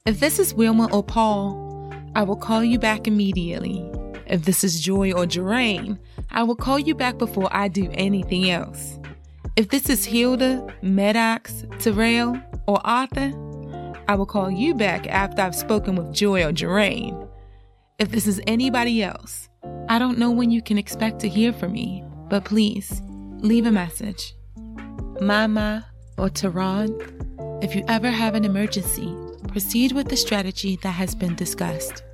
If this is Wilma or Paul, I will call you back immediately. If this is Joy or Jeraine, I will call you back before I do anything else. If this is Hilda, Maddox, Terrell, or Arthur, I will call you back after I've spoken with Joy or Jeraine. If this is anybody else, I don't know when you can expect to hear from me, but please, leave a message. Mama or Tehran, if you ever have an emergency, proceed with the strategy that has been discussed.